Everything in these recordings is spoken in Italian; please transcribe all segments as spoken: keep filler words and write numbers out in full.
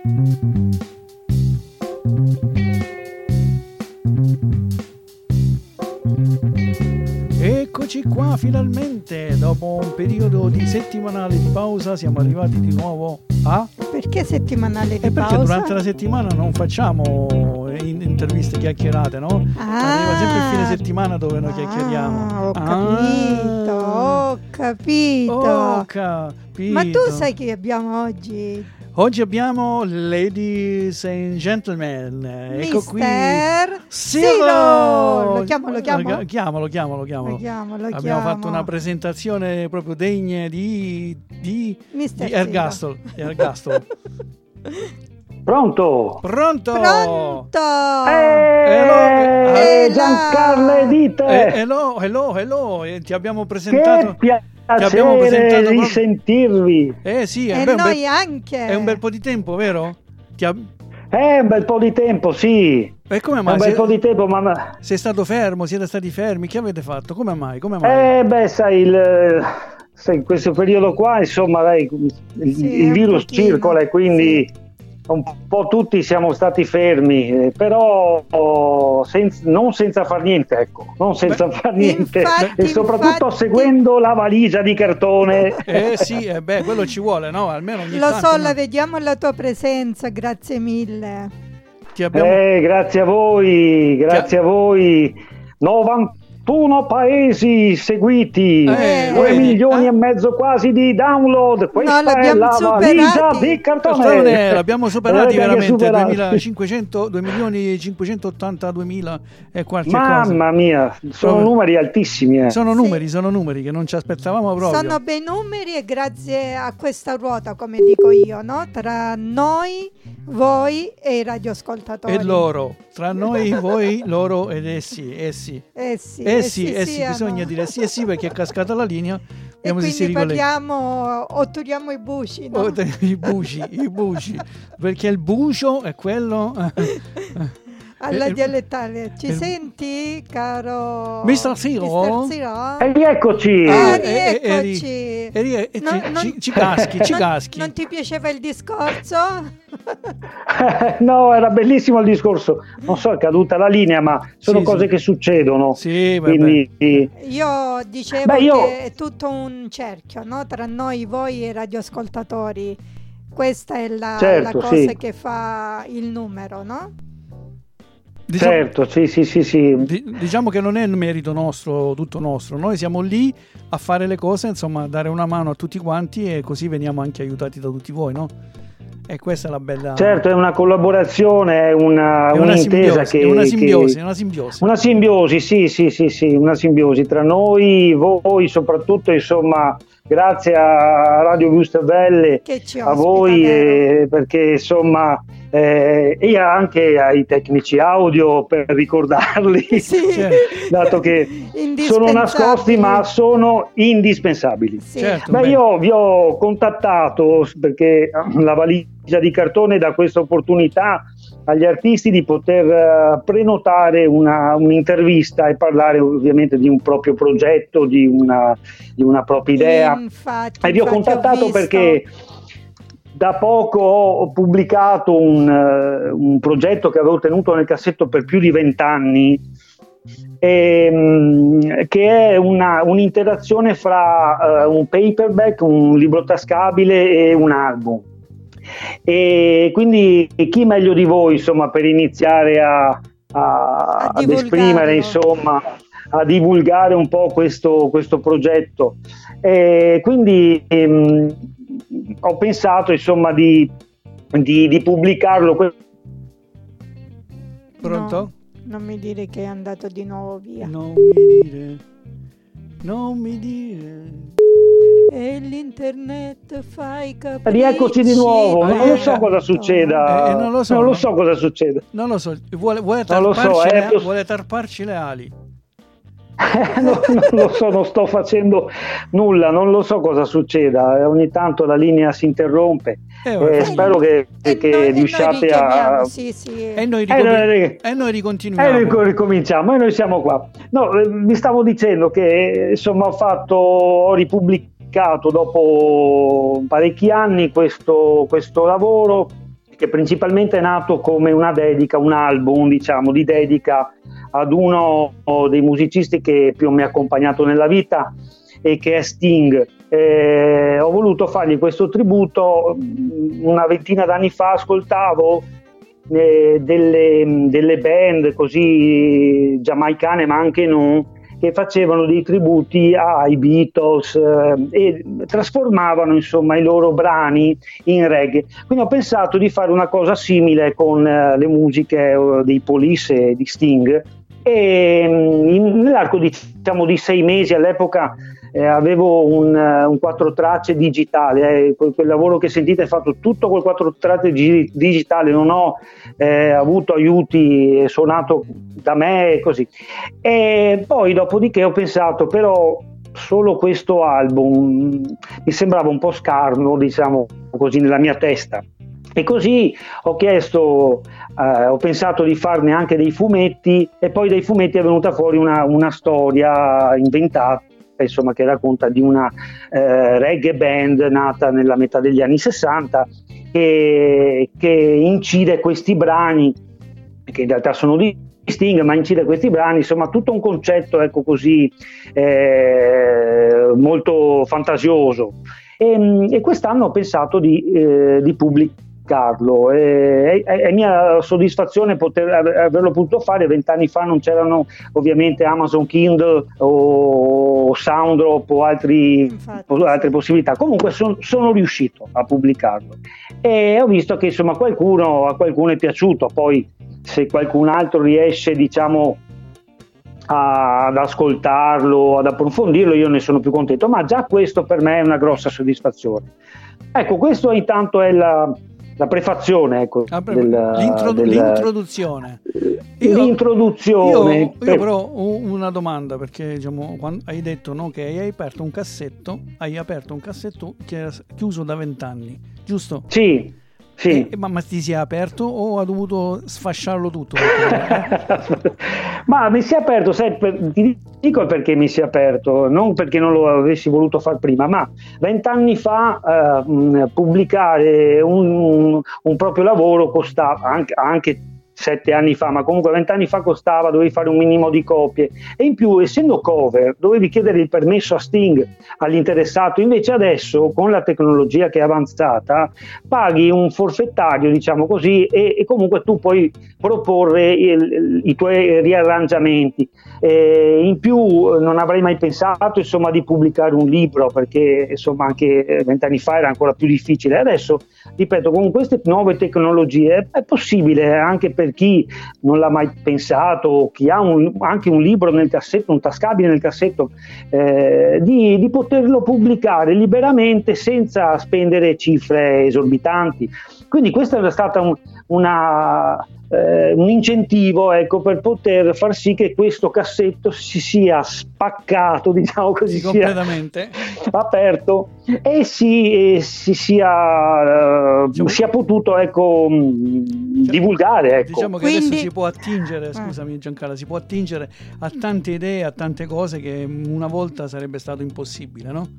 Eccoci qua finalmente, dopo un periodo di settimanale di pausa siamo arrivati di nuovo a... Perché settimanale di e pausa? Perché durante la settimana non facciamo interviste chiacchierate, no? Ah, arriva sempre il fine settimana dove noi ah, chiacchieriamo. Ho capito, Ah, ho capito. ho capito. Ma tu sai che abbiamo oggi? Oggi abbiamo Ladies and Gentlemen, ecco qui Mister Siro! Siro! Lo chiamo, lo chiamo? Chiamalo, chiamalo, chiamalo. Lo chiamo, lo Abbiamo chiamo. fatto una presentazione proprio degna di, di, Mister di Siro. Ergastolo. Ergastolo. Pronto? Pronto? Pronto? Hello. Eh, là. Giancarlo Edite! Eh, hello, hello, hello. Eh, ti abbiamo presentato. Che ti abbiamo piacere presentato di proprio- sentirvi! Eh sì, è, E beh, un noi bel, anche. è un bel po' di tempo, vero? Ti ab- È un bel po' di tempo, sì. E come È mai? un bel Sei, po' di tempo, ma... sei stato fermo? Siete stati fermi? Che avete fatto? Come mai? Come mai? Eh, beh, sai, il, sai, in questo periodo qua, insomma, dai, il, Sì, il un virus pochino, circola e quindi... sì. Un po' tutti siamo stati fermi, eh, però oh, senz- non senza far niente, ecco, non senza Beh, far niente, infatti, e soprattutto infatti- seguendo la valigia di cartone. Eh sì, eh beh, quello ci vuole, no? Almeno ogni Lo tanto. so, no? la vediamo la tua presenza, grazie mille. Ti abbiamo... Eh, grazie a voi, grazie a voi. novantuno paesi seguiti, Eh, due vedi, milioni eh? e mezzo quasi di download. Questa è l'abbiamo la valigia superati. di cartone. Cartone, l'abbiamo superati L'avete anche veramente, superati. duemilacinquecento, due milioni cinquecentottantadumila e qualche cosa. Mamma mia, sono Proprio- numeri altissimi. Eh. Sono Sì. numeri, sono numeri che non ci aspettavamo proprio. Sono bei numeri e grazie a questa ruota, come dico io, no? Tra noi, voi e i radioascoltatori. E loro, tra noi, voi, loro ed essi, essi. Eh sì, Eh sì, eh sì, siano. bisogna dire sì e sì perché è cascata la linea. E Vediamo se si quindi ricollega. parliamo, otturiamo i buci, no? Oh, te- I buci, i buci, perché il bucio è quello... Alla eh, dialettale. Ci eh, senti, caro Mister Siro? Mister Siro? E rieccoci. Ah, eh, eh, rieccoci. eri- eri- eh, No, ci- non- ci, ci caschi, ci non, caschi. non ti piaceva il discorso? No, era bellissimo il discorso. Non so, è caduta la linea, ma sono Sì, cose sì. che succedono. Sì, vabbè. Quindi Io dicevo Beh, io- che è tutto un cerchio, no? Tra noi, voi e i radioascoltatori. Questa è la, Certo, la cosa sì. che fa il numero, no? Diciamo, certo, sì, sì, sì, sì. di- diciamo che non è il merito nostro, tutto nostro. Noi siamo lì a fare le cose, insomma, a dare una mano a tutti quanti e così veniamo anche aiutati da tutti voi, no? E questa è la bella... Certo, è una collaborazione, è una, è una un'intesa simbiosi, che... è una che- simbiosi, è una simbiosi. Una simbiosi, sì, sì, sì, sì, una simbiosi tra noi, voi soprattutto, insomma, grazie a Radio Giustavelle, Che ci a ospita, voi, vero? eh, perché insomma, eh, e anche ai tecnici audio per ricordarli, Sì. Certo. dato che sono nascosti ma sono indispensabili. Sì. Certo. Beh, beh. io vi ho contattato perché la valigia di cartone dà questa opportunità agli artisti di poter eh, prenotare una, un'intervista e parlare ovviamente di un proprio progetto, di una, di una propria idea. Infatti, E vi ho infatti contattato visto. perché da poco ho pubblicato un, eh, un progetto che avevo tenuto nel cassetto per più di vent'anni, ehm, che è una, un'interazione fra eh, un paperback, un libro tascabile e un album. E quindi chi meglio di voi, insomma, per iniziare a, a, A ad esprimere, divulgarlo. insomma, a divulgare un po' questo, questo progetto. E quindi ehm, ho pensato, insomma, di, di, di pubblicarlo. Pronto? No, non mi dire che è andato di nuovo via. Non mi dire, non mi dire. E l'internet fa i capricci. Rieccoci di nuovo, Eh, non lo so eh, cosa succeda. eh, non lo so, non lo no? so cosa succede. Non lo so, vuole, vuole, Non lo so, tarparci, eh, le, posso- vuole tarparci le ali. non, non lo so, non sto facendo nulla, non lo so cosa succeda. Eh, Ogni tanto la linea si interrompe. Eh, Eh, vabbè. spero che, E che noi, e riusciate noi richiamiamo, a. sì, sì. E noi, Eh, ricom- eh, e noi E ricontinuiamo. noi ricominciamo, e noi siamo qua. No, eh, vi stavo dicendo che insomma ho fatto, ho ripubblicato dopo parecchi anni questo, questo lavoro che principalmente è nato come una dedica, un album diciamo di dedica ad uno dei musicisti che più mi ha accompagnato nella vita e che è Sting. Eh, ho voluto fargli questo tributo. Una ventina d'anni fa ascoltavo eh, delle, delle band così giamaicane ma anche non, che facevano dei tributi ai Beatles eh, e trasformavano insomma i loro brani in reggae. Quindi ho pensato di fare una cosa simile con eh, le musiche eh, dei Police e di Sting, e in, nell'arco di, diciamo, di sei mesi all'epoca eh, avevo un, un quattro tracce digitale, eh, quel, quel lavoro che sentite è fatto tutto col quattro tracce gi- digitale, non ho eh, avuto aiuti, suonato da me e così. E poi dopodiché ho pensato però solo questo album mi sembrava un po' scarno, diciamo così, nella mia testa. E così ho chiesto, eh, ho pensato di farne anche dei fumetti, e poi dai fumetti è venuta fuori una, una storia inventata, insomma, che racconta di una eh, reggae band nata nella metà degli anni sessanta che, che incide questi brani, che in realtà sono di Sting, ma incide questi brani, insomma tutto un concetto, ecco così, eh, molto fantasioso. E, e quest'anno ho pensato di, eh, di pubblicare Carlo, è, è, è mia soddisfazione poter averlo potuto fare. Vent'anni fa non c'erano ovviamente Amazon Kindle o Sounddrop o, altri, o altre possibilità. Comunque son, sono riuscito a pubblicarlo e ho visto che insomma qualcuno, a qualcuno è piaciuto. Poi se qualcun altro riesce, diciamo, a, ad ascoltarlo, ad approfondirlo, io ne sono più contento, ma già questo per me è una grossa soddisfazione. Ecco, questo intanto è la la prefazione, ecco, ah, del, l'introdu- del, l'introduzione. Io, l'introduzione. Io, io però ho una domanda, perché diciamo, quando hai detto, no, che hai aperto un cassetto, hai aperto un cassetto che era chiuso da vent'anni, giusto? Sì. Sì. Eh, ma, ma ti si è aperto o ha dovuto sfasciarlo tutto? Ma mi si è aperto, sai, per, ti dico perché mi si è aperto, non perché non lo avessi voluto far prima, ma vent'anni fa eh, pubblicare un, un proprio lavoro costava, anche, anche sette anni fa, ma comunque vent'anni fa costava, dovevi fare un minimo di copie, e in più, essendo cover, dovevi chiedere il permesso a Sting, all'interessato. Invece adesso, con la tecnologia che è avanzata, paghi un forfettario, diciamo così, e, e comunque tu puoi proporre il, i tuoi riarrangiamenti. E in più non avrei mai pensato, insomma, di pubblicare un libro, perché insomma anche vent'anni fa era ancora più difficile. Adesso, ripeto, con queste nuove tecnologie è possibile, anche per chi non l'ha mai pensato, chi ha un, anche un libro nel cassetto, un tascabile nel cassetto, eh, di, di poterlo pubblicare liberamente senza spendere cifre esorbitanti. Quindi questo è stato un, una, eh, un incentivo, ecco, per poter far sì che questo cassetto si sia spaccato, diciamo così, sì, completamente sia aperto e si, e si sia, uh, diciamo, sia potuto, ecco, diciamo, divulgare, ecco. Diciamo che Quindi, adesso si può attingere, scusami Giancarlo, si può attingere a tante idee, a tante cose che una volta sarebbe stato impossibile, no?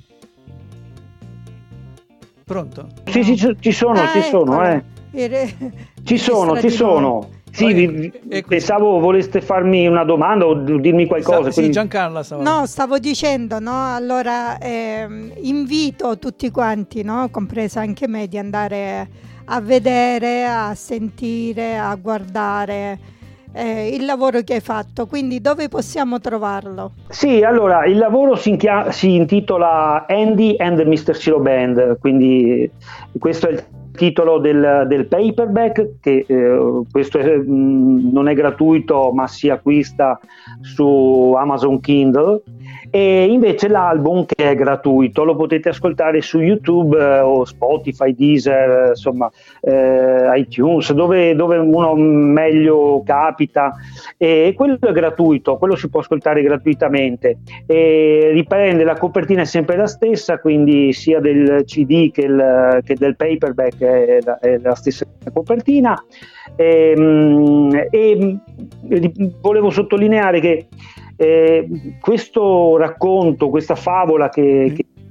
Pronto? Sì, sì, ci sono, ah, ci sono, eh. Ci sono, ci sono. Sì, vi, vi, pensavo voleste farmi una domanda o dirmi qualcosa. Sì, quindi... Giancarla stava... No, stavo dicendo, no? Allora ehm, invito tutti quanti, no? Compresa anche me, di andare a vedere, a sentire, a guardare eh, il lavoro che hai fatto. Quindi dove possiamo trovarlo? Sì, allora il lavoro si, inchia- si intitola Andy and the mister Ciro Band, quindi questo è il titolo del, del paperback, che eh, questo è, mh, non è gratuito, ma si acquista su Amazon Kindle, e invece l'album, che è gratuito, lo potete ascoltare su YouTube eh, o Spotify, Deezer, insomma eh, iTunes, dove, dove uno meglio capita, e quello è gratuito, quello si può ascoltare gratuitamente, e riprende, la copertina è sempre la stessa, quindi sia del C D che, il, che del paperback è la, è la stessa copertina. E, e volevo sottolineare che Eh, questo racconto, questa favola che, che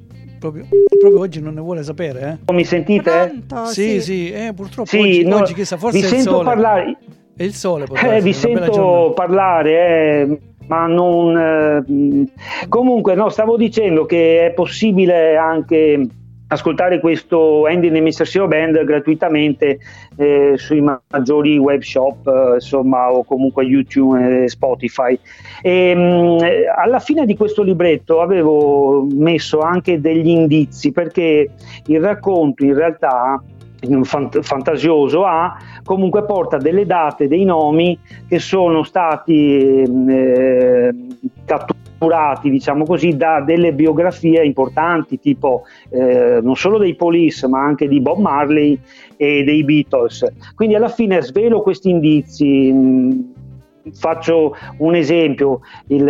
proprio, proprio oggi non ne vuole sapere, eh? Mi sentite? Pronto, Sì, sì, sì, eh, purtroppo Sì, oggi, no, oggi chissà, forse vi è il sento sole. parlare. È il sole, può Eh, darsi, vi una bella sento giornata. parlare, eh, ma non. eh, Comunque, no, stavo dicendo che è possibile anche ascoltare questo Andy and the mister Seo Band gratuitamente eh, sui maggiori web shop, eh, insomma, o comunque YouTube e Spotify. E, mh, alla fine di questo libretto avevo messo anche degli indizi, perché il racconto in realtà fant- fantasioso ha comunque porta delle date, dei nomi che sono stati eh, catturati, diciamo così, da delle biografie importanti, tipo eh, non solo dei Police ma anche di Bob Marley e dei Beatles. Quindi alla fine svelo questi indizi. Mh, Faccio un esempio, il,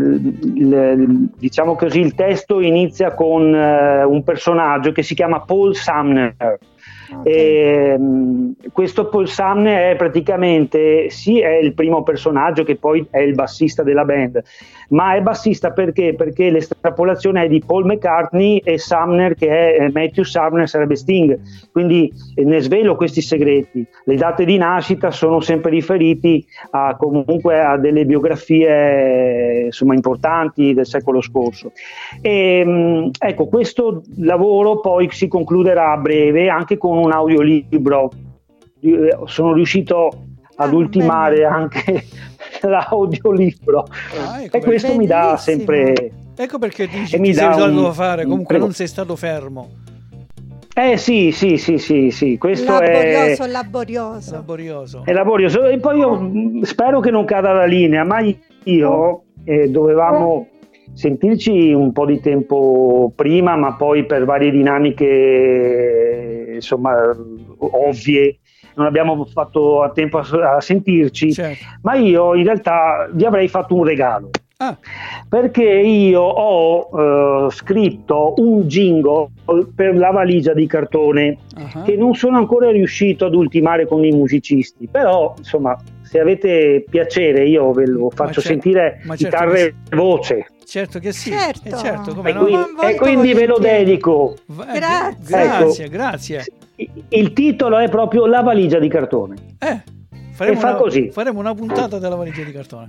il, diciamo così, il testo inizia con uh, un personaggio che si chiama Paul Sumner. Okay. E, um, questo Paul Sumner è praticamente, sì, è il primo personaggio che poi è il bassista della band, ma è bassista perché? Perché l'estrapolazione è di Paul McCartney e Sumner, che è Matthew Sumner, sarebbe Sting. Quindi eh, ne svelo questi segreti. Le date di nascita sono sempre riferiti a, comunque a delle biografie insomma importanti del secolo scorso. E, mh, ecco, questo lavoro poi si concluderà a breve anche con un audiolibro. Sono riuscito ad ah, ultimare bene. anche l'audiolibro ah, ecco, e questo bellissimo. Mi dà sempre, ecco perché dici che sei risolto a fare, comunque non sei stato fermo. Eh sì, sì, sì, sì, sì. Questo laborioso, è laborioso. laborioso. È laborioso. E poi io spero che non cada la linea, ma io eh, dovevamo sentirci un po' di tempo prima, ma poi per varie dinamiche insomma ovvie non abbiamo fatto a tempo a, a sentirci, certo. Ma io in realtà vi avrei fatto un regalo. Ah. Perché io ho uh, scritto un jingle per la valigia di cartone uh-huh. che non sono ancora riuscito ad ultimare con i musicisti, però insomma se avete piacere io ve lo faccio ma sentire certo, chitarra e certo voce. Certo che sì, certo. Eh, certo come e, no? quindi, e quindi ve lo dedico. Grazie. Grazie, ecco, grazie. Il titolo è proprio La valigia di cartone. Eh, faremo, e fa una, così. faremo una puntata della valigia di cartone.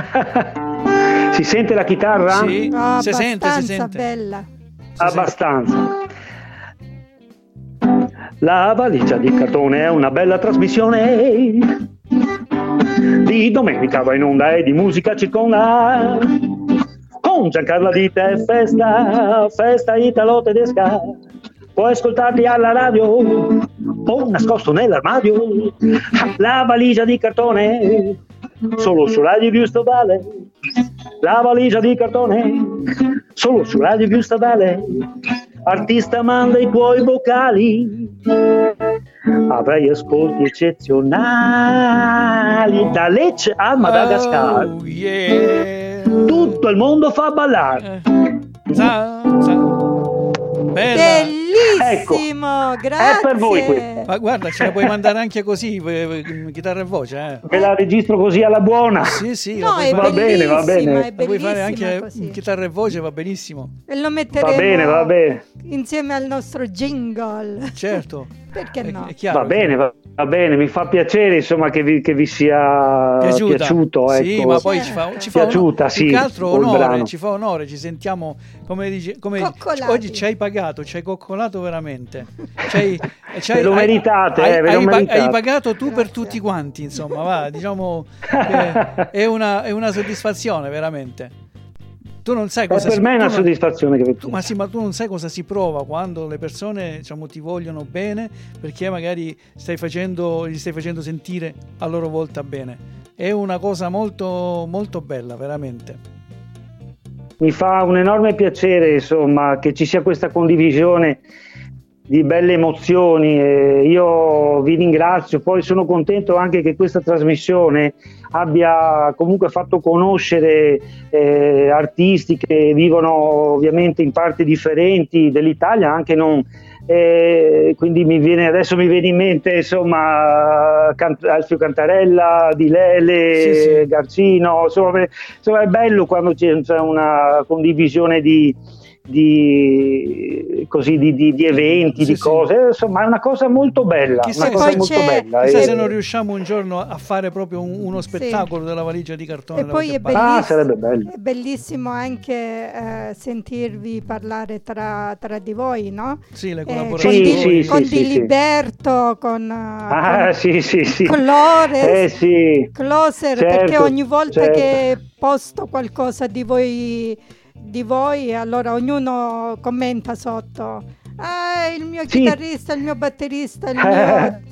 Si sente la chitarra? Sì, oh, si sente, si sente. Bella. Si abbastanza. Sente. La valigia di cartone è una bella trasmissione. Di domenica va in onda e di musica circonda. Con Giancarlo Dita e festa, festa italo-tedesca. Puoi ascoltarli alla radio o nascosto nell'armadio. La valigia di cartone solo su Radio Più Statale. La valigia di cartone solo su Radio Più Statale. Artista manda i tuoi vocali, avrai ascolti eccezionali da Lecce a Madagascar. Oh, yeah. Tutto il mondo fa ballare. Za, za. Bella. Bellissimo, ecco, grazie. È per voi questo. Ma guarda, ce la puoi mandare anche così, chitarra e voce, eh. Ve la registro così alla buona. Sì, sì, no, è va bene, va bene. La puoi fare anche così. Chitarra e voce, va benissimo. E lo metteremo va bene, va bene. insieme al nostro jingle. Certo. Perché no? È, è chiaro, va bene, va, va bene, mi fa piacere insomma che vi, che vi sia Piaciuta. piaciuto. Ecco. Sì, ma poi ci fa, ci fa piaciuta, onore, sì, più che altro onore, ci fa onore, ci sentiamo come dice, come oggi ci hai pagato, ci hai coccolato veramente. C'hai, c'hai, ve lo hai, meritate, hai, eh, ve hai, lo meritate. hai pagato tu per tutti quanti, insomma, va, diciamo che è una, è una soddisfazione veramente. Tu non sai cosa per si, me è una non, soddisfazione che tu, ma sì, ma tu non sai cosa si prova quando le persone, diciamo, ti vogliono bene perché magari stai facendo, gli stai facendo sentire a loro volta bene. È una cosa molto molto bella, veramente. Mi fa un enorme piacere, insomma, che ci sia questa condivisione di belle emozioni. E io vi ringrazio, poi sono contento anche che questa trasmissione abbia comunque fatto conoscere eh, artisti che vivono ovviamente in parti differenti dell'Italia, anche non eh, quindi mi viene adesso mi viene in mente insomma Cant- Alfio Cantarella, Di Lele, sì, sì. Garcino, insomma, insomma è bello quando c'è una condivisione di di, così, di, di, di eventi, sì, di cose, sì. Insomma è una cosa molto bella, chissà, una cosa molto bella. Chissà e... se non riusciamo un giorno a fare proprio un, uno spettacolo sì. della valigia di cartone. E poi è bellissimo, ah, sarebbe bello. È bellissimo anche eh, sentirvi parlare tra, tra di voi, no? Sì, le collaborazioni. Eh, con di, sì, con sì, di sì, Liberto, con, ah, con, sì, sì, sì. con Lores, eh, sì. Closer, certo, perché ogni volta certo. che posto qualcosa di voi, di voi, allora ognuno commenta sotto. Ah, il mio sì. chitarrista, il mio batterista, il mio...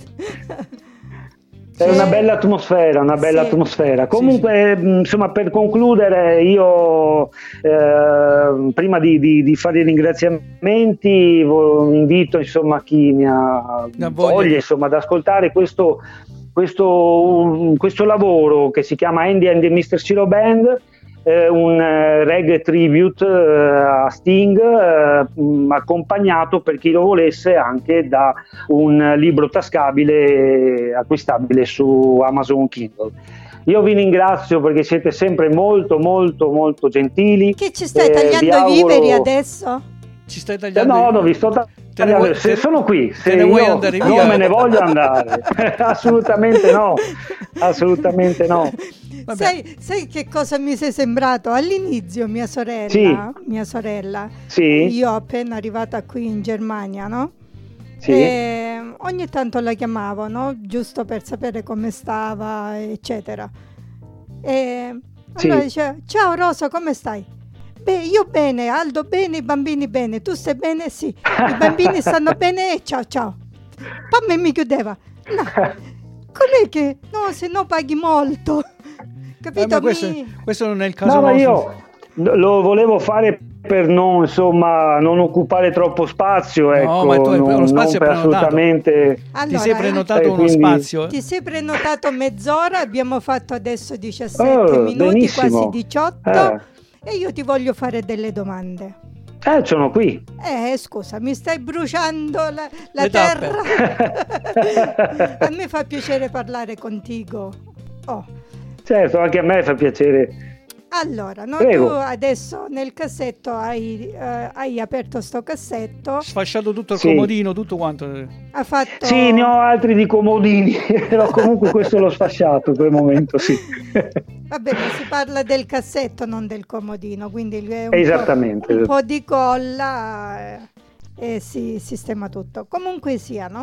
È una bella atmosfera, una bella sì. atmosfera. Comunque, sì, sì. insomma, per concludere, io eh, prima di, di, di fare i ringraziamenti invito insomma chi mi ha voglia insomma ad ascoltare questo, questo, um, questo lavoro che si chiama Andy and the mister Ciro Band. Eh, un eh, reggae tribute eh, a Sting, eh, mh, accompagnato, per chi lo volesse, anche da un libro tascabile acquistabile su Amazon Kindle. Io vi ringrazio perché siete sempre molto molto molto gentili. Che ci stai tagliando i auguro... viveri adesso? Ci stai tagliando? No, no, vi sto tagliando. Vuoi, se te, sono qui, se ne vuoi andare via? Non me ne voglio andare. Assolutamente no. Assolutamente no. Sai, sai che cosa mi sei sembrato? All'inizio mia sorella, sì. mia sorella, sì. io appena arrivata qui in Germania, no? Sì. E ogni tanto la chiamavo, no? Giusto per sapere come stava, eccetera. E allora sì. diceva, ciao Rosa, come stai? Beh, io bene, Aldo bene, i bambini bene, tu stai bene? Sì, i bambini stanno bene e ciao ciao. Poi mi chiudeva, no, com'è che, no, se no paghi molto. Capito? Eh, questo, mi... questo non è il caso no, ma nostro. Io lo volevo fare per non, insomma, non occupare troppo spazio, ecco, no, ma tu hai, non, lo spazio non è prenotato. Assolutamente. Ti Allora, sei prenotato eh, uno quindi... spazio? Ti sei prenotato mezz'ora, abbiamo fatto adesso diciassette oh, minuti, benissimo. quasi diciotto, eh. e io ti voglio fare delle domande. Eh, sono qui. Eh, scusa, mi stai bruciando la, la terra. A me fa piacere parlare contigo. Oh. Certo, anche a me fa piacere. Allora, no, tu adesso nel cassetto hai, uh, hai aperto sto cassetto. Sfasciato tutto il sì. comodino, tutto quanto. Ha fatto... Sì, ne ho altri di comodini, però comunque questo l'ho sfasciato per il momento, sì. Va bene, si parla del cassetto, non del comodino, quindi un, Esattamente. Po', un po' di colla e, e si sistema tutto. Comunque sia, no?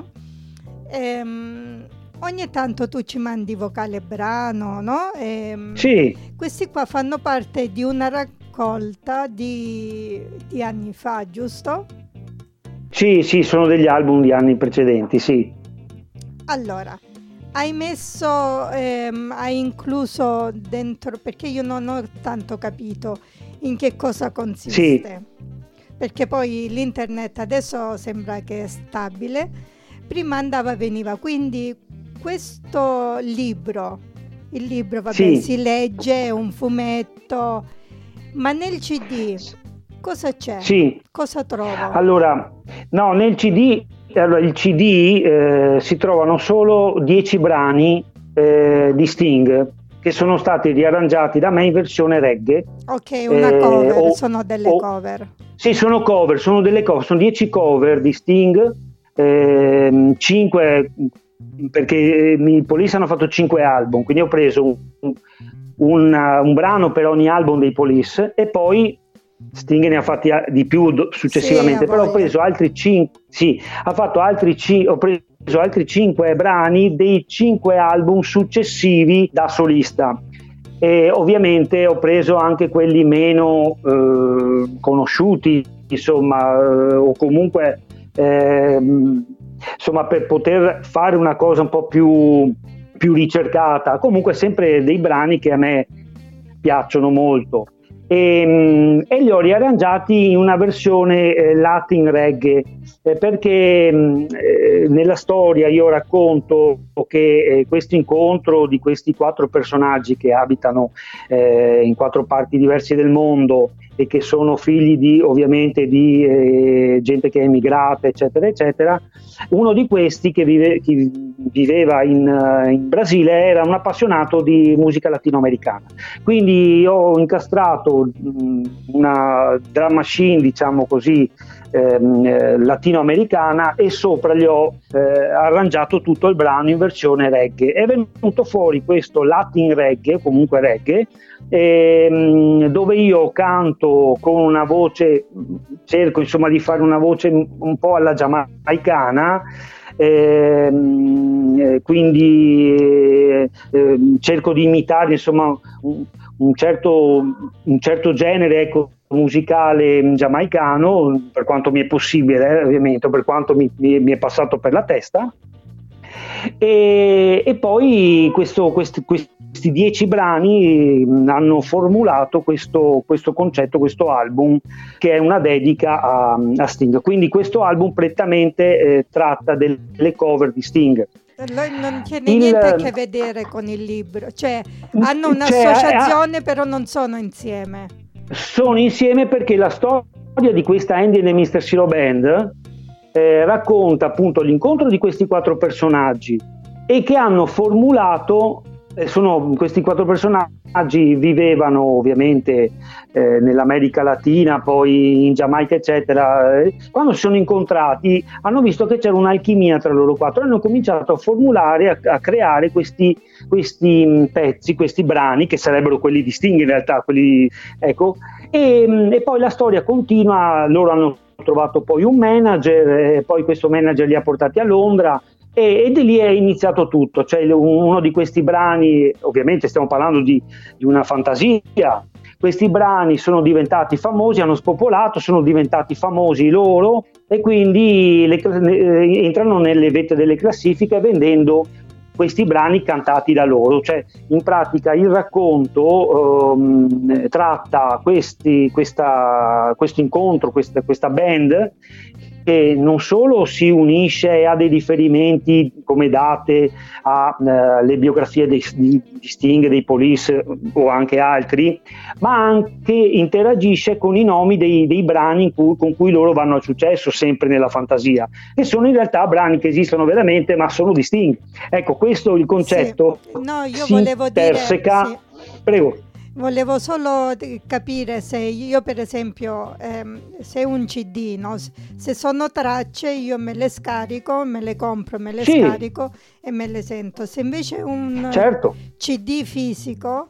Ehm... Ogni tanto tu ci mandi vocale brano, no? E sì. Questi qua fanno parte di una raccolta di, di anni fa, giusto? Sì, sì, sono degli album di anni precedenti, sì. Allora, hai messo, ehm, hai incluso dentro, perché io non ho tanto capito in che cosa consiste. Sì. Perché poi l'internet adesso sembra che è stabile, prima andava e veniva, quindi... Questo libro, il libro vabbè, sì. si legge, è un fumetto, ma nel C D cosa c'è? Sì. Cosa trovo? Allora, no, nel C D, allora, il C D eh, si trovano solo dieci brani eh, di Sting che sono stati riarrangiati da me in versione reggae. Ok, una eh, cover, o, sono delle o, cover. Sì, sono cover, sono delle cover, sono dieci cover di Sting, eh, cinque... perché i Police hanno fatto cinque album, quindi ho preso un, un, un brano per ogni album dei Police e poi Sting ne ha fatti di più successivamente, sì, però ho preso altri cinque, sì, ha fatto altri cinque, ho preso altri cinque brani dei cinque album successivi da solista. E ovviamente ho preso anche quelli meno eh, conosciuti, insomma, eh, o comunque eh, insomma, per poter fare una cosa un po' più, più ricercata, comunque sempre dei brani che a me piacciono molto, e, e li ho riarrangiati in una versione eh, Latin reggae, eh, perché eh, nella storia io racconto che eh, questo incontro di questi quattro personaggi che abitano eh, in quattro parti diverse del mondo e che sono figli di ovviamente di eh, gente che è emigrata, eccetera, eccetera. Uno di questi che, vive, che viveva in, in Brasile era un appassionato di musica latinoamericana, quindi ho incastrato una drum machine, diciamo così, eh, latinoamericana, e sopra gli ho eh, arrangiato tutto il brano in versione reggae. È venuto fuori questo Latin reggae, comunque reggae, ehm, dove io canto con una voce, cerco insomma di fare una voce un po' alla giamaicana, ehm, quindi eh, eh, cerco di imitare insomma un, un, certo, un certo genere, ecco, musicale giamaicano, per quanto mi è possibile, eh, ovviamente, per quanto mi, mi, mi è passato per la testa. E, e poi questo, questi, questi dieci brani hanno formulato questo, questo concetto, questo album, che è una dedica a, a Sting. Quindi questo album prettamente eh, tratta delle cover di Sting. Non tiene il, niente a che vedere con il libro, cioè hanno un'associazione, cioè, però non sono insieme. Sono insieme perché la storia di questa Andy and the mister Zero Band eh, racconta appunto l'incontro di questi quattro personaggi, e che hanno formulato, eh, sono, questi quattro personaggi vivevano ovviamente eh, nell'America Latina, poi in Giamaica, eccetera. Quando si sono incontrati hanno visto che c'era un'alchimia tra loro quattro e hanno cominciato a formulare, a, a creare questi, questi pezzi, questi brani, che sarebbero quelli di Sting in realtà, quelli, ecco, e, e poi la storia continua. Loro hanno trovato poi un manager, e poi questo manager li ha portati a Londra, e, e di lì è iniziato tutto. Cioè uno di questi brani, ovviamente stiamo parlando di, di una fantasia, questi brani sono diventati famosi, hanno spopolato, sono diventati famosi loro, e quindi le, le, entrano nelle vette delle classifiche vendendo questi brani cantati da loro. Cioè in pratica il racconto um, tratta questi, questa, questo incontro, questa, questa band, che non solo si unisce e ha dei riferimenti come date alle uh, biografie dei, di, di Sting, dei Police o anche altri, ma anche interagisce con i nomi dei, dei brani in cui, con cui loro vanno al successo, sempre nella fantasia, e sono in realtà brani che esistono veramente, ma sono di Sting. Ecco, questo è il concetto. Sì. No, io si volevo interseca. dire, sì. Prego. Volevo solo capire se io, per esempio, ehm, se un C D, no? Se sono tracce, io me le scarico, me le compro, me le sì. scarico e me le sento. Se invece un certo. C D fisico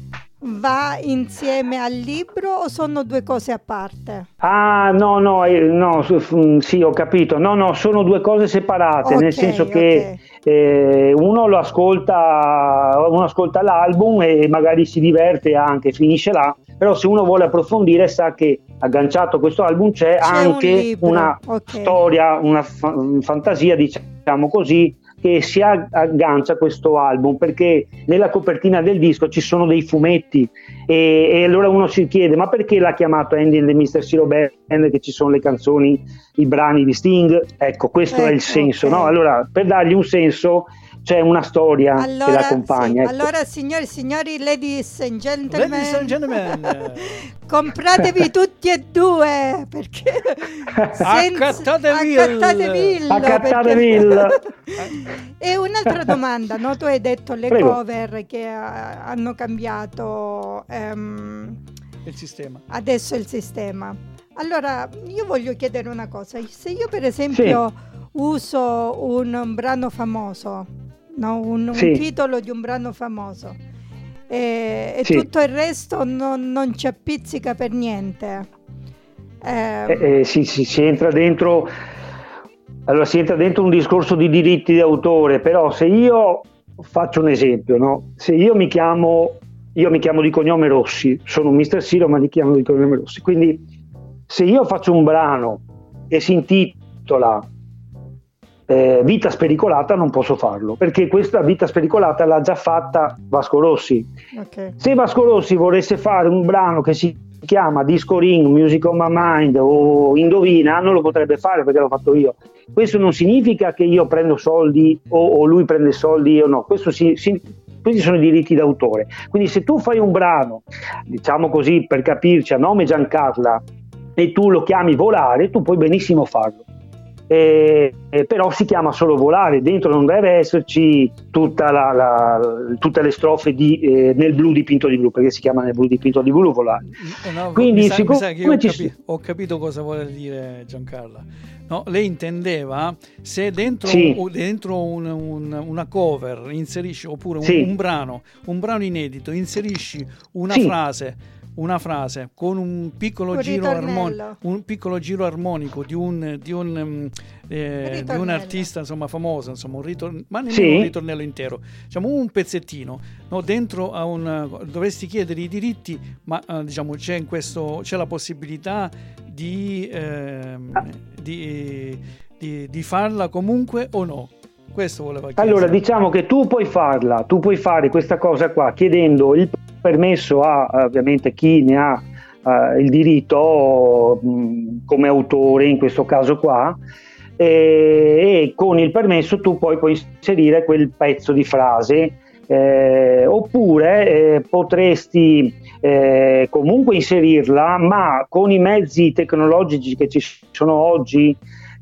va insieme al libro o sono due cose a parte? Ah, no, no, eh, no, sì, ho capito. No, no, sono due cose separate, okay, nel senso che okay. eh, uno lo ascolta, uno ascolta l'album e magari si diverte anche, finisce là, però se uno vuole approfondire sa che agganciato a questo album c'è, c'è anche un una okay. storia, una fa- fantasia, diciamo così, che si aggancia a questo album, perché nella copertina del disco ci sono dei fumetti, e, e allora uno si chiede: ma perché l'ha chiamato Andy and the mister Zero Band, che ci sono le canzoni, i brani di Sting? Ecco, questo ecco, è il senso, okay. no? Allora, per dargli un senso c'è una storia allora, che l'accompagna. Sì. Ecco. Allora, signori e signori, ladies and gentlemen, ladies and gentlemen. compratevi tutti e due, perché accattatevi accattatevi accattatevi. E un'altra domanda, no? Tu hai detto le Prego. cover che uh, hanno cambiato um, il sistema. Adesso il sistema. Allora, io voglio chiedere una cosa: se io per esempio sì. uso un, un brano famoso, no? un, sì. un titolo di un brano famoso, e, e sì. tutto il resto non, non ci appizzica per niente, eh, eh, eh, sì, sì, si entra dentro allora si entra dentro un discorso di diritti d'autore. Però se io faccio un esempio, no? Se io mi chiamo io mi chiamo di cognome Rossi, sono un mister Zero ma mi chiamo di cognome Rossi, quindi se io faccio un brano che si intitola eh, Vita spericolata, non posso farlo, perché questa Vita spericolata l'ha già fatta Vasco Rossi. Okay. Se Vasco Rossi volesse fare un brano che si chiama Disco Ring, Music on My Mind o Indovina, non lo potrebbe fare perché l'ho fatto io. Questo non significa che io prendo soldi o, o lui prende soldi o no, questo si, si, questi sono i diritti d'autore. Quindi se tu fai un brano, diciamo così per capirci, a nome Giancarla, e tu lo chiami Volare, tu puoi benissimo farlo. Eh, eh, però si chiama solo Volare, dentro non deve esserci tutta la, la, tutte le strofe di, eh, nel blu dipinto di blu, perché si chiama nel blu dipinto di blu Volare. No, quindi mi sa, siccome mi sa che io ho, ci... capi- ho capito cosa vuole dire Giancarla. No, lei intendeva se dentro, sì. dentro un, un, una cover inserisci, oppure un, sì. un brano un brano inedito, inserisci una sì. frase una frase con un piccolo un giro armonico, un piccolo giro armonico di un di un, eh, di un artista insomma famoso, insomma un ritornello, ma nemmeno sì. un ritornello intero, diciamo un pezzettino, no, dentro a un dovresti chiedere i diritti, ma eh, diciamo c'è in questo c'è la possibilità di, eh, di, di di farla comunque o no? Questo voleva chiedere. Allora diciamo che tu puoi farla, tu puoi fare questa cosa qua chiedendo il permesso a ovviamente chi ne ha uh, il diritto mh, come autore in questo caso qua, e, e con il permesso tu poi puoi inserire quel pezzo di frase, eh, oppure eh, potresti eh, comunque inserirla, ma con i mezzi tecnologici che ci sono oggi,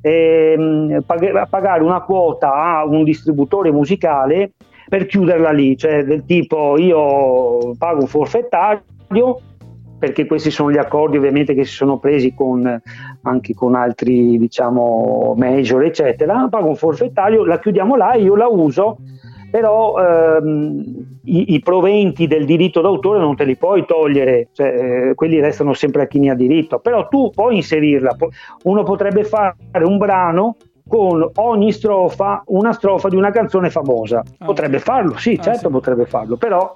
eh, pag- pagare una quota a un distributore musicale per chiuderla lì, cioè del tipo io pago un forfettario, perché questi sono gli accordi ovviamente che si sono presi con, anche con altri diciamo major eccetera, pago un forfettario, la chiudiamo là, io la uso, però ehm, i, i proventi del diritto d'autore non te li puoi togliere, cioè, eh, quelli restano sempre a chi ne ha diritto, però tu puoi inserirla, uno potrebbe fare un brano con ogni strofa una strofa di una canzone famosa, ah, potrebbe okay. farlo, sì, ah, certo sì. potrebbe farlo, però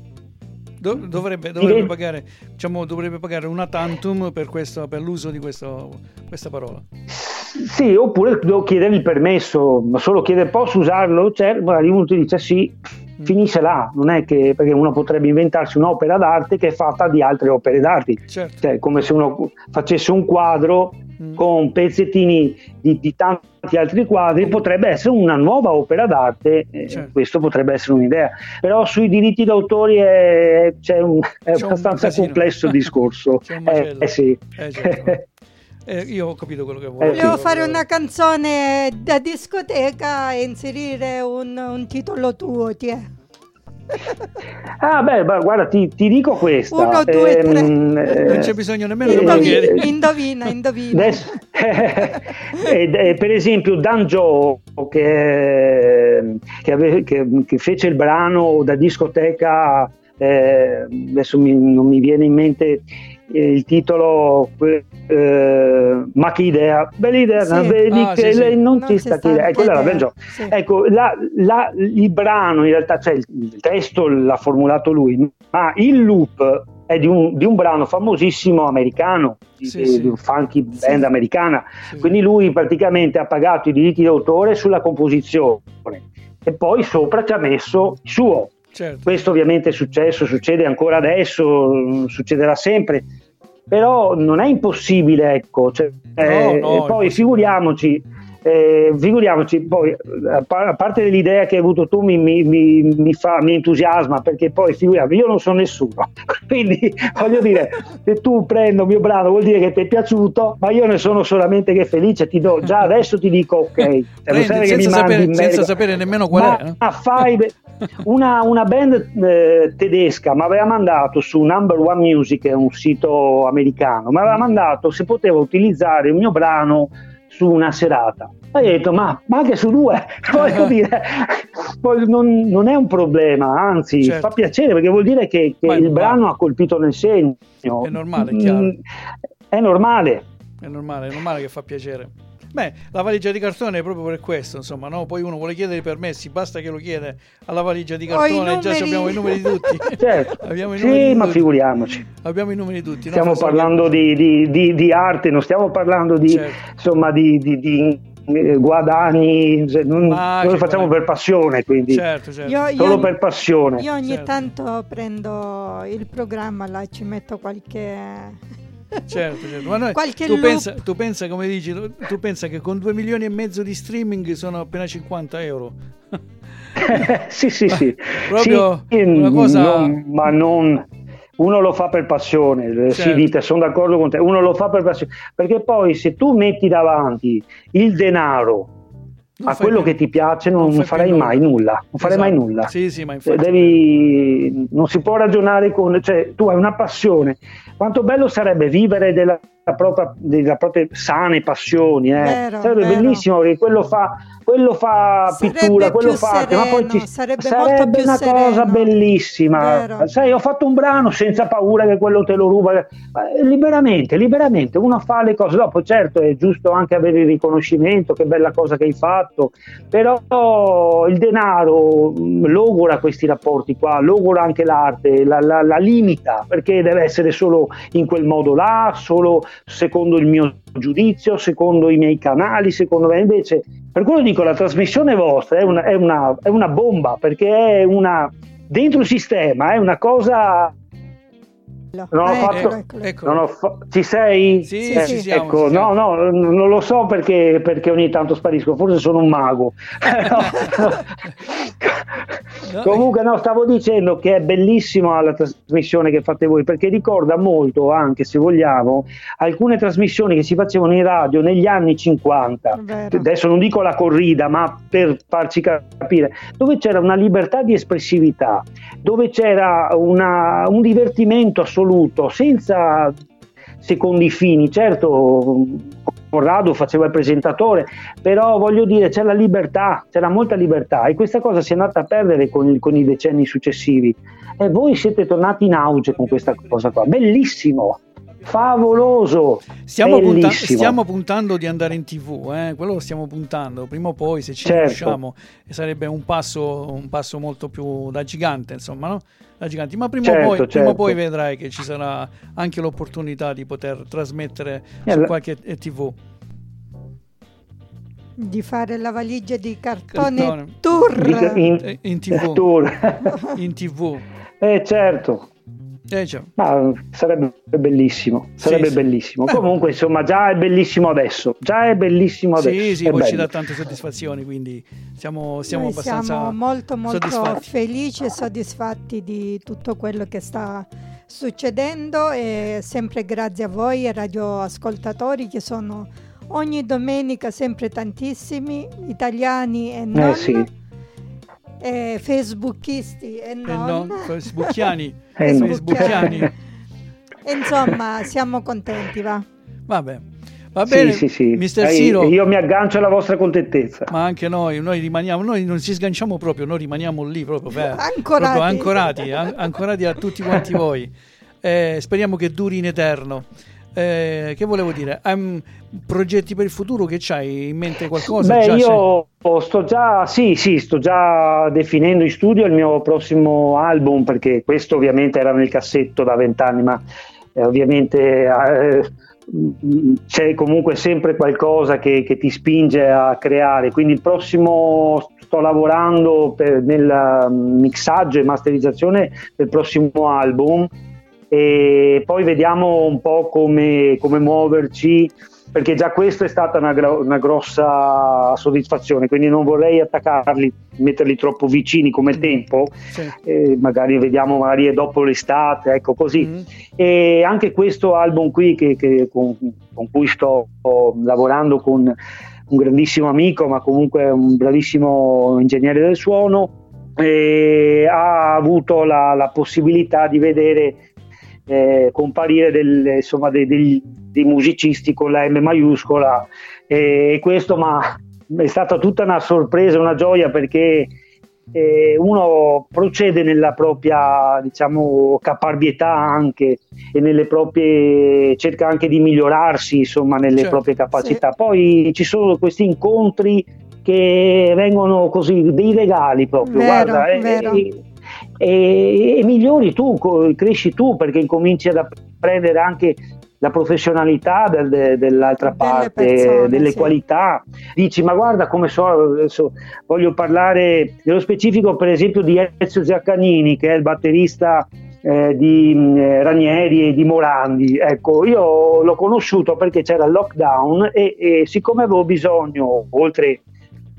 Do- dovrebbe, dovrebbe, pagare, diciamo, dovrebbe pagare una tantum per, questo, per l'uso di questo, questa parola. Sì, oppure devo chiedere il permesso, ma solo chiedere posso usarlo? Cioè, magari uno ti dice sì, mm. finisce là, non è che perché uno potrebbe inventarsi un'opera d'arte che è fatta di altre opere d'arte, certo. Cioè, come se uno facesse un quadro mm. con pezzettini di, di tanti altri quadri, mm. potrebbe essere una nuova opera d'arte, certo. eh, questo potrebbe essere un'idea, però sui diritti d'autore è, c'è un, è c'è abbastanza un complesso il discorso. C'è un macello. Eh, eh sì. Eh, certo. Eh, io ho capito quello che vuole. Volevo fare una canzone da discoteca e inserire un, un titolo tuo, ti è? Ah beh, guarda, ti, ti dico questa. Uno, due, tre. Ehm, eh, non c'è bisogno nemmeno eh, che indovina, chiedi. indovina, indovina. Adesso, eh, eh, per esempio Dan Joe, che, che, ave, che, che fece il brano da discoteca, eh, adesso mi, non mi viene in mente il titolo, eh, ma che idea, bella idea, sì. vedi ah, che sì, lei sì. non, non ti sta chiedendo, ecco, allora, ben sì. ecco la, la, il brano in realtà, cioè il, il testo l'ha formulato lui, ma il loop è di un, di un brano famosissimo americano, sì, di, sì. di un funky band sì. americana, sì. Quindi lui praticamente ha pagato i diritti d'autore sulla composizione e poi sopra ci ha messo il suo. Certo. Questo ovviamente è successo, succede ancora adesso, succederà sempre, però non è impossibile, ecco, cioè, no, eh, no, poi figuriamoci, eh, figuriamoci, poi a parte dell'idea che hai avuto tu mi, mi, mi, mi, fa, mi entusiasma, perché poi figuriamoci, io non sono nessuno, quindi voglio dire, se tu prendi il mio brano vuol dire che ti è piaciuto, ma io ne sono solamente che felice, ti do, già adesso ti dico ok, Prendi, senza, che mi sapere, senza sapere nemmeno qual ma, è. Eh? Ma fai... Una, una band eh, tedesca mi aveva mandato su Number One Music, è un sito americano, mi aveva mandato se potevo utilizzare il mio brano su una serata. Ho detto ma, ma anche su due, voglio dire, non, non è un problema, anzi certo. fa piacere, perché vuol dire che, che il brano ha colpito nel segno. È normale, è chiaro. È normale. È normale, è normale che fa piacere. Beh, la valigia di cartone è proprio per questo, insomma, no? Poi uno vuole chiedere i permessi, basta che lo chiede alla valigia di cartone, già abbiamo i numeri di tutti. Certo. abbiamo i sì, numeri ma tutti. Figuriamoci. Abbiamo i numeri di tutti. Stiamo no? parlando di, di, di, di arte, non stiamo parlando di, certo. insomma, di, di, di guadagni, non, noi lo facciamo per passione, quindi certo, certo. Io, io, solo per passione. Io ogni certo. tanto prendo il programma là, ci metto qualche... Certo, certo. Ma noi, Qualche tu, loop. pensa, tu pensa, come dici, tu, tu pensa che con due milioni e mezzo di streaming sono appena cinquanta euro. sì, sì, sì. Proprio sì, una cosa... non, ma non... Uno lo fa per passione, certo. Sì, Dita, sono d'accordo con te, uno lo fa per passione, perché poi se tu metti davanti il denaro non a quello più, che ti piace non, non farai nulla. mai nulla, non farai esatto. mai nulla. Sì, sì, ma infatti Devi, non si può ragionare con, cioè tu hai una passione, quanto bello sarebbe vivere della propria, delle proprie sane passioni, eh. vero, sarebbe vero. bellissimo perché quello fa, quello fa sarebbe pittura, quello fa sereno, ma poi ci, sarebbe, sarebbe molto più una sereno. cosa bellissima. Vero. Sai, ho fatto un brano senza paura che quello te lo ruba, liberamente, liberamente, uno fa le cose, dopo certo è giusto anche avere il riconoscimento, che bella cosa che hai fatto, però il denaro logora questi rapporti qua, logora anche l'arte, la, la, la limita, perché deve essere solo in quel modo là, solo secondo il mio giudizio, secondo i miei canali, secondo me invece, per quello dico, la trasmissione vostra è una, è una, è una bomba, perché è una, dentro il sistema, è una cosa... Non ho ah, fatto, eccolo, eccolo. Eccolo. Non ho fa- ci sei? Sì, eh, sì, siamo, ecco, ci siamo. no, no, non lo so perché, perché ogni tanto sparisco, forse sono un mago. no. Comunque no, stavo dicendo che è bellissima la trasmissione che fate voi, perché ricorda molto, anche se vogliamo, alcune trasmissioni che si facevano in radio negli anni cinquanta. Vero. Adesso non dico la corrida, ma per farci capire, dove c'era una libertà di espressività, dove c'era una, un divertimento assoluto, senza secondi fini. Certo, Corrado faceva il presentatore, però voglio dire c'è la libertà, c'era molta libertà, e questa cosa si è andata a perdere con, il, con i decenni successivi, e voi siete tornati in auge con questa cosa qua. Bellissimo, favoloso, stiamo, punta- stiamo puntando di andare in tv, eh? Quello lo stiamo puntando, prima o poi se ci certo. riusciamo sarebbe un passo, un passo molto più da gigante, insomma, no? Da giganti. Ma prima, certo, o poi, certo. prima o poi vedrai che ci sarà anche l'opportunità di poter trasmettere eh, su qualche tv, di fare la valigia di cartone, cartone. tour in, in tv tour. in tv eh certo Eh, cioè. Ah, sarebbe bellissimo, sarebbe sì, bellissimo. Sì. Comunque, insomma, già è bellissimo adesso. Già è bellissimo adesso. Sì, sì, poi ci dà tante soddisfazioni, quindi siamo, siamo Noi abbastanza siamo molto, molto soddisfatti. felici e soddisfatti di tutto quello che sta succedendo, e sempre grazie a voi radioascoltatori che sono ogni domenica sempre tantissimi, italiani e non. Eh sì. Eh, facebookisti e non, e non facebookiani e facebookiani. Insomma, siamo contenti, va. Vabbè, va bene, sì, sì, sì. mister Siro. Io mi aggancio alla vostra contentezza. Ma anche noi, noi rimaniamo, noi non ci sganciamo proprio, noi rimaniamo lì proprio, beh, ancorati. proprio ancorati, an- ancorati a tutti quanti voi. Eh, speriamo che duri in eterno. Eh, che volevo dire? Um, progetti per il futuro, che c'hai in mente qualcosa? Beh, già io sei... sto già sì, sì, sto già definendo in studio il mio prossimo album, perché questo ovviamente era nel cassetto da vent'anni, ma eh, ovviamente eh, c'è comunque sempre qualcosa che, che ti spinge a creare. Quindi il prossimo, sto lavorando per, nel mixaggio e masterizzazione del prossimo album, e poi vediamo un po' come, come muoverci, perché già questa è stata una, una grossa soddisfazione, quindi non vorrei attaccarli, metterli troppo vicini come tempo, sì. eh, magari vediamo magari dopo l'estate, ecco così. Mm-hmm. E anche questo album qui che, che con, con cui sto lavorando con un grandissimo amico, ma comunque un bravissimo ingegnere del suono, eh, ha avuto la, la possibilità di vedere Eh, comparire del, insomma, dei, dei, dei musicisti con la M maiuscola, e questo ma è stata tutta una sorpresa, una gioia, perché eh, uno procede nella propria, diciamo, caparbietà anche, e nelle proprie, cerca anche di migliorarsi, insomma, nelle certo, proprie capacità. Sì. Poi ci sono questi incontri che vengono così, dei regali proprio, vero, guarda, vero. E, E, e migliori tu, cresci tu, perché incominci ad apprendere anche la professionalità del, de, dell'altra delle parte, persone, delle sì. qualità. Dici, ma guarda come so, adesso voglio parlare nello specifico per esempio di Ezio Giaccanini, che è il batterista eh, di eh, Ranieri e di Morandi. Ecco, io l'ho conosciuto perché c'era il lockdown, e, e siccome avevo bisogno, oltre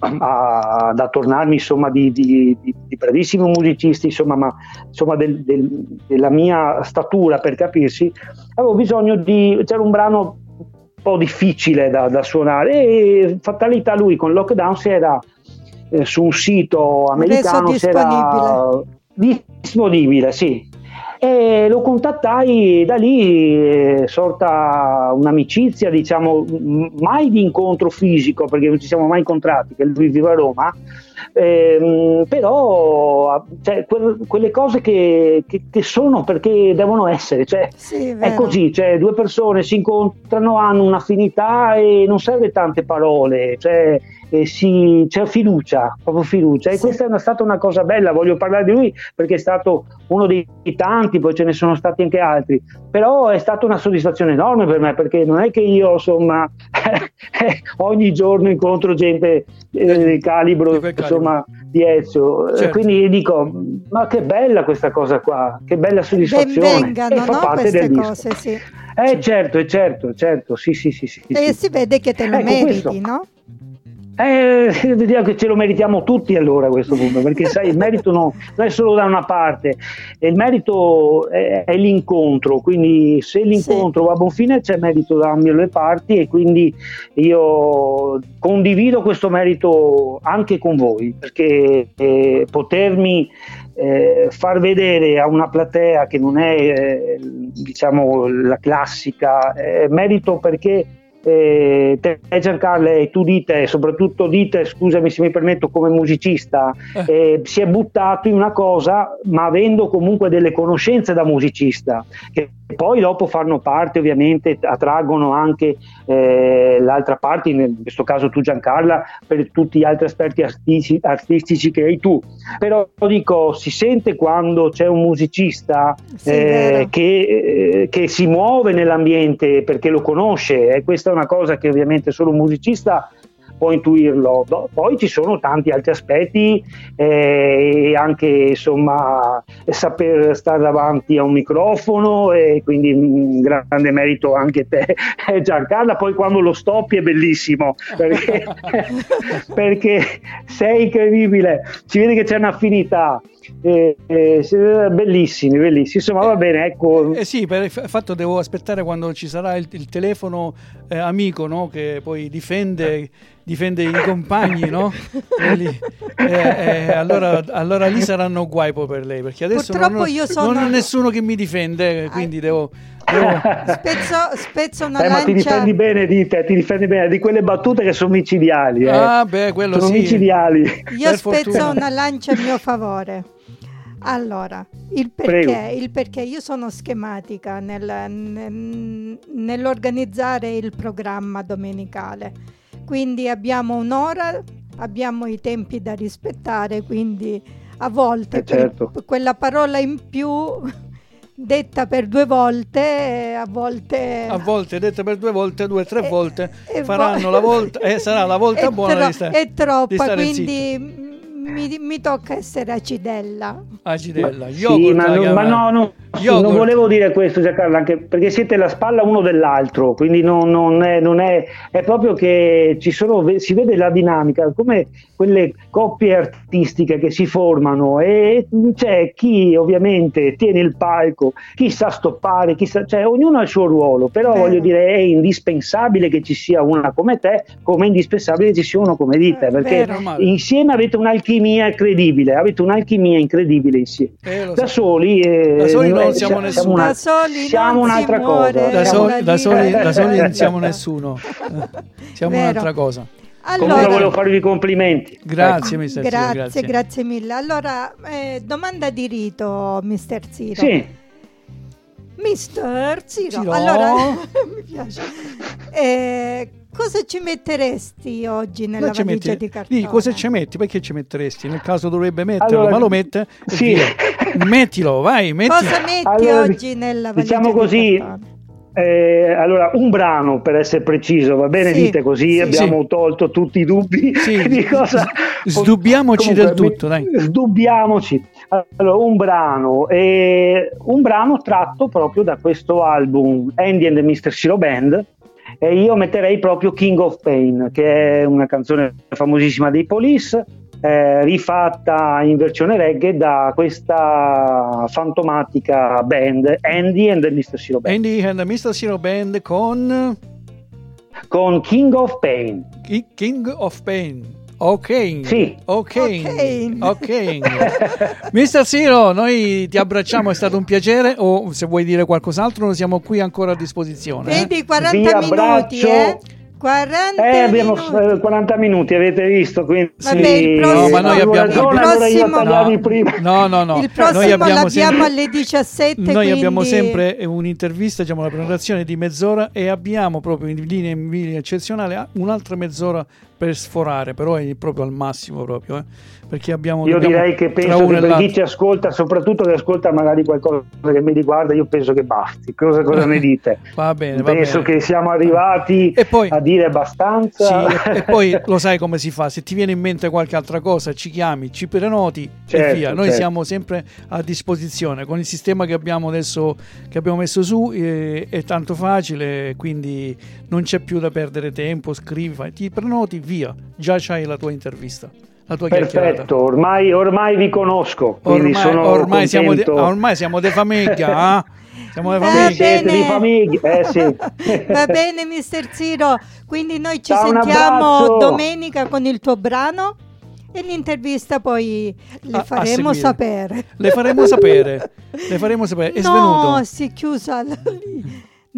a, ad attornarmi insomma di, di, di, di bravissimi musicisti, insomma, ma insomma del, del, della mia statura, per capirsi, avevo bisogno di, c'era un brano un po' difficile da, da suonare e fatalità lui con Lockdown si era eh, su un sito americano, reso disponibile. Era disponibile, sì. E lo contattai e da lì è sorta un'amicizia, diciamo, mai di incontro fisico perché non ci siamo mai incontrati, che lui vive a Roma, ehm, però cioè, que- quelle cose che, che, che sono perché devono essere, cioè, sì, è, è così, cioè, due persone si incontrano, hanno un'affinità e non serve tante parole, cioè, e si, c'è fiducia, proprio fiducia, e sì. Questa è una, stata una cosa bella, voglio parlare di lui perché è stato uno dei tanti, poi ce ne sono stati anche altri, però è stata una soddisfazione enorme per me perché non è che io insomma ogni giorno incontro gente eh, del calibro, di insomma di Ezio, certo. Quindi dico ma che bella questa cosa qua, che bella soddisfazione. Ben vengano, e fa no, parte queste del cose, disco. sì. Eh sì. certo, certo, certo, sì sì sì, sì e sì. si vede che te lo ecco, meriti, questo. no? Eh, vediamo che ce lo meritiamo tutti allora a questo punto, perché sai il merito no, non è solo da una parte, il merito è, è l'incontro, quindi se l'incontro sì. va a buon fine c'è merito da ambe le parti e quindi io condivido questo merito anche con voi, perché eh, potermi eh, far vedere a una platea che non è eh, diciamo la classica, eh, merito perché Eh, te Giancarlo e tu dite, soprattutto dite, scusami se mi permetto come musicista, eh, si è buttato in una cosa ma avendo comunque delle conoscenze da musicista che poi dopo fanno parte, ovviamente attraggono anche eh, l'altra parte, in questo caso tu Giancarlo, per tutti gli altri aspetti artistici, artistici che hai tu, però dico si sente quando c'è un musicista sì, eh, che, eh, che si muove nell'ambiente perché lo conosce, e questa è una cosa che ovviamente solo un musicista può intuirlo. Poi ci sono tanti altri aspetti eh, e anche insomma saper stare davanti a un microfono, e quindi un grande merito anche te Giancarlo. Poi quando lo stoppi è bellissimo perché, perché sei incredibile, si vede che c'è un'affinità. Eh, eh, bellissimi, bellissimi. Insomma, va bene, ecco. Eh, eh sì, per il fatto devo aspettare quando ci sarà il, il telefono eh, amico, no? Che poi difende, difende i compagni, no? E lì, eh, eh, allora, allora lì saranno guai poi per lei, perché adesso purtroppo non, io sono... non ho nessuno che mi difende, quindi devo... devo... Spezzo, spezzo una eh, lancia. Ma ti difendi bene di te, ti difendi bene di quelle battute che sono micidiali. Eh. Ah, beh, quello sono sì. micidiali. Io per spezzo fortuna. Una lancia a mio favore. Allora, il perché, il perché io sono schematica nel, nel, nell'organizzare il programma domenicale, quindi abbiamo un'ora, abbiamo i tempi da rispettare, quindi a volte eh certo. quel, quella parola in più detta per due volte, a volte a volte detta per due volte, due tre e, volte e faranno vo- la volta e eh, sarà la volta è buona tro- di sta- è troppa, di stare quindi mi, mi tocca essere acidella. Acidella, sì, ma, no, ma no, no, non volevo dire questo Giancarlo, anche perché siete la spalla uno dell'altro, quindi non, non, è, non è, è proprio che ci sono, si vede la dinamica, come quelle coppie artistiche che si formano, e c'è chi ovviamente tiene il palco, chi sa stoppare, chi sa, cioè ognuno ha il suo ruolo, però Beh. voglio dire è indispensabile che ci sia una come te, come è indispensabile che ci sia uno come di te, perché Vero. insieme avete un'alchimia incredibile, avete un'alchimia incredibile insieme. Eh, da so. soli, eh, da soli non eh, siamo nessuno. Siamo, una, da soli siamo un'altra muore, cosa. Da soli, da, soli, da soli non siamo nessuno. Siamo Vero. un'altra cosa. Allora, Comunque volevo farvi i complimenti. Grazie, mister Ciro. Grazie, grazie, grazie mille. Allora, eh, domanda di rito, mister Ciro. Sì. mister Ciro, Ciro. allora mi piace. Eh, cosa ci metteresti oggi nella valigia metti, di cartone? Di, cosa ci metti? Perché ci metteresti? Nel caso dovrebbe metterlo, allora, ma lo mette. Sì. Mettilo, vai, mettilo. Cosa metti allora, oggi nella valigia diciamo di così, cartone? Eh, allora, un brano per essere preciso, va bene? Sì, dite così, sì, abbiamo sì. tolto tutti i dubbi sì. di cosa. Sdubbiamoci Comunque, del tutto, dai. Sdubbiamoci. Allora, un brano, eh, un brano tratto proprio da questo album Andy and the mister Ciro Band, e io metterei proprio King of Pain, che è una canzone famosissima dei Police, eh, rifatta in versione reggae da questa fantomatica band Andy and the mister Ciro Band. Andy and the mister Ciro Band con con King of Pain. King of Pain. Ok, sì. ok, ok, okay. mister Ciro, noi ti abbracciamo, è stato un piacere, o se vuoi dire qualcos'altro noi siamo qui ancora a disposizione. Vedi, eh? quaranta minuti, eh? quaranta eh, abbiamo minuti. quaranta minuti, avete visto, quindi vabbè, il prossimo, no, ma noi abbiamo ragione, il prossimo, no, prima. no, no, no. Il prossimo noi abbiamo l'abbiamo sempre, alle diciassette. Noi quindi... abbiamo sempre un'intervista, diciamo una prenotazione di mezz'ora e abbiamo proprio in linea, in linea eccezionale un'altra mezz'ora per sforare, però è proprio al massimo proprio, eh? Perché abbiamo io direi che penso che per chi ci ascolta, soprattutto che ascolta magari qualcosa che mi riguarda, io penso che basti. Cosa, cosa ne dite? Va bene, va penso bene. Che siamo arrivati e poi, a dire abbastanza. Sì, e poi lo sai come si fa, se ti viene in mente qualche altra cosa ci chiami, ci prenoti, certo, e via. Noi certo. siamo sempre a disposizione con il sistema che abbiamo adesso, che abbiamo messo su, eh, è tanto facile, quindi non c'è più da perdere tempo. Scrivi, fai, ti prenoti, via, già c'hai la tua intervista, la tua perfetto, ormai, ormai vi conosco, quindi ormai, sono ormai siamo de, ormai siamo de famiglia, eh? Siamo de famiglia. Siete di famiglia, eh sì. Va bene, mister Ciro, quindi noi ci Ciao, sentiamo domenica con il tuo brano e l'intervista poi le a, faremo a sapere. Le faremo sapere, le faremo sapere. È no, svenuto. No, si è chiusa lì.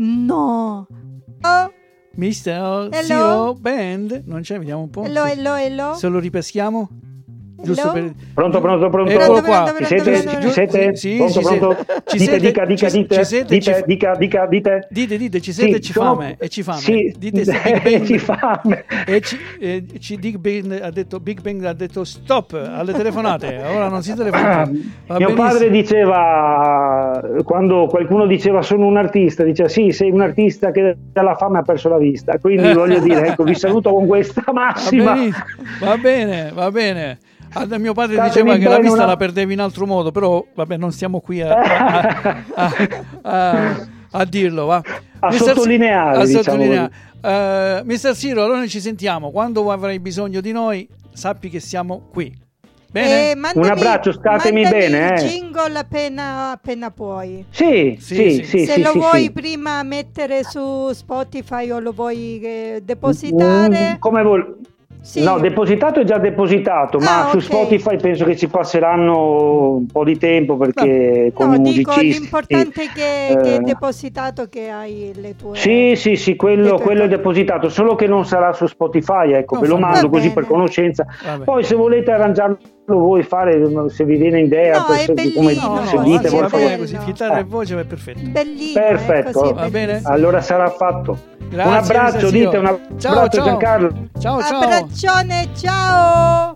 No. Oh. mister Ciro Band, non c'è, vediamo un po'. Hello, hello, hello. Se lo ripeschiamo? Giusto per... Pronto, pronto, pronto. Eccolo qua. Ci siete? Ci siete? Sì, pronto, ci pronto? Ci dite, siete? dica, dica, ci, dite. Ci siete? Dite, ci... dica, dica, dite. Dite, dite, ci siete? Sì, ci sono... fame. E ci fame. Sì. Dite sì, Big Bang. ci fame. E ci, e ci Big Bang ha detto, Big Bang ha detto stop alle telefonate. Ora non si telefona. Ah, mio padre diceva, quando qualcuno diceva sono un artista, diceva sì, sei un artista che dalla fame ha perso la vista. Quindi voglio dire, ecco, vi saluto con questa massima. Va, va bene, va bene. Ah, mio padre Statemi diceva che la vista una... la perdevi in altro modo, però vabbè, non stiamo qui a, a, a, a, a dirlo, va. A mister sottolineare, a diciamo sottolineare. Uh, mister Ciro, allora noi ci sentiamo. Quando avrai bisogno di noi, sappi che siamo qui. Bene? Eh, mandami, un abbraccio, statemi bene. Il eh. jingle appena, appena puoi. Sì, sì, sì. sì Se sì, lo sì, vuoi sì. prima mettere su Spotify o lo vuoi eh, depositare? Mm, come vuoi. Sì. No, depositato è già depositato, ah, ma okay. Su Spotify penso che ci passeranno un po' di tempo perché no. con no, i dico, musicisti. L'importante è che, eh, che è depositato, che hai le tue. Sì, sì, sì, quello, quello è cose. depositato, solo che non sarà su Spotify, ecco, no, ve lo mando così per conoscenza. Poi se volete arrangiarlo voi fare, se vi viene idea, no, per, è bellino, come no, se no, dite, sì, vuoi fare così, chitarra eh. e voce è perfetto. Bellino, perfetto, così, va bene? Allora sarà fatto. Grazie, un abbraccio, dite un abbraccio, ciao, ciao. Giancarlo. Ciao, ciao. Abbraccione, ciao.